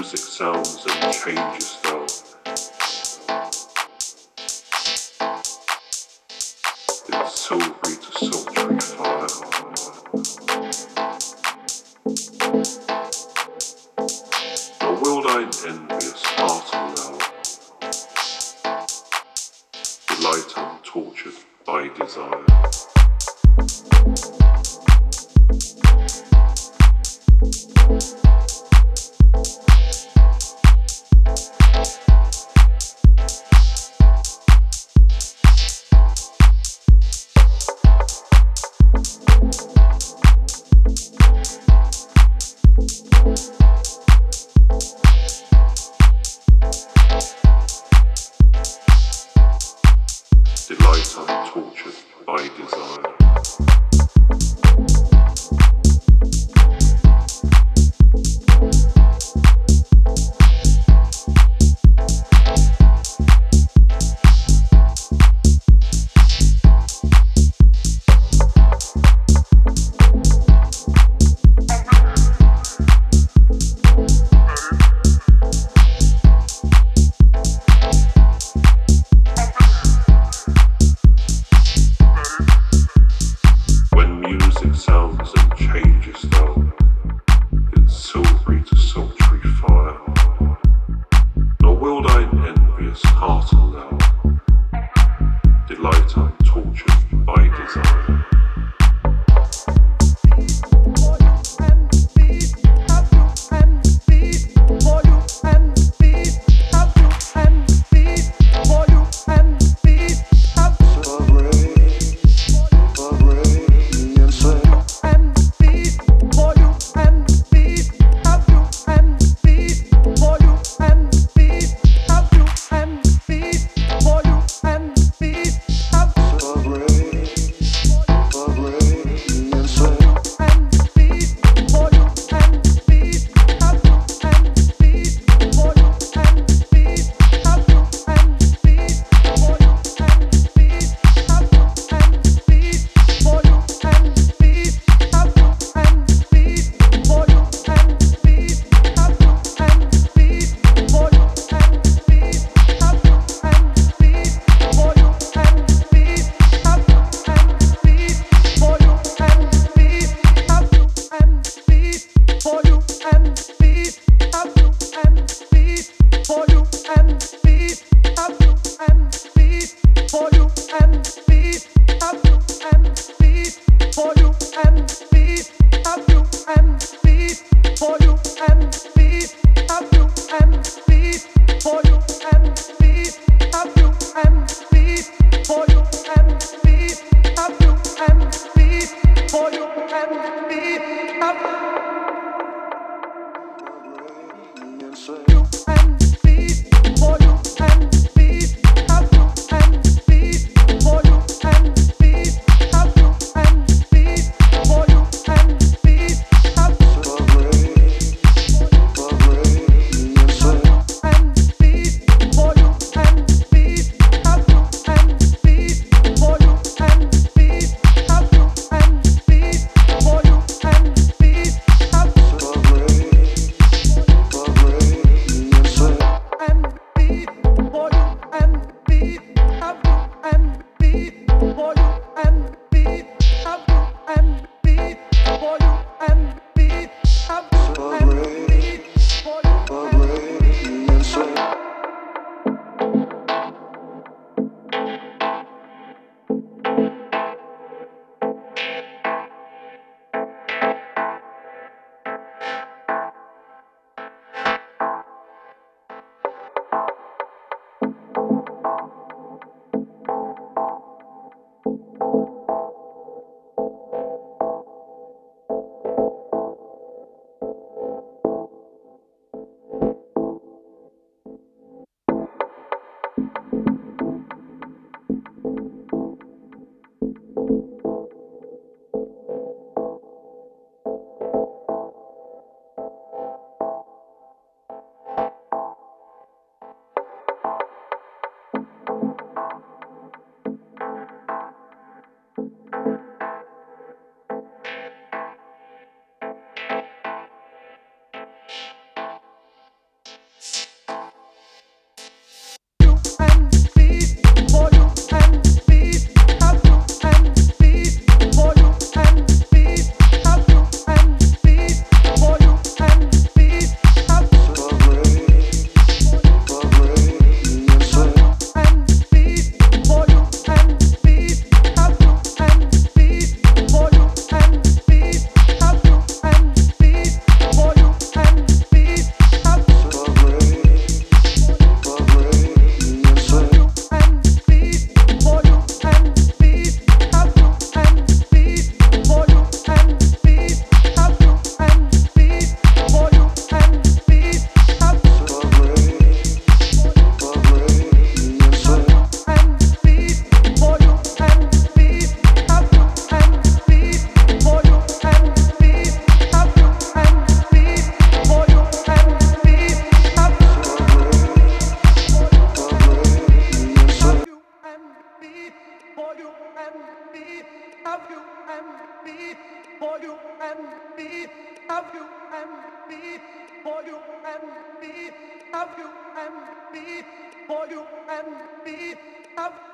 music sounds and changes though. It's silvery to sultry fire. Nor will thine envious heart allow delight untortured by desire. Delight untortured by desire. Sounds and changes though, it's silvery to sultry fire. Nor will thine envious heart allow delight untortured by desire. and me, have you and me, for you and me, have you and me, for you and me, have you and me, for you and me, have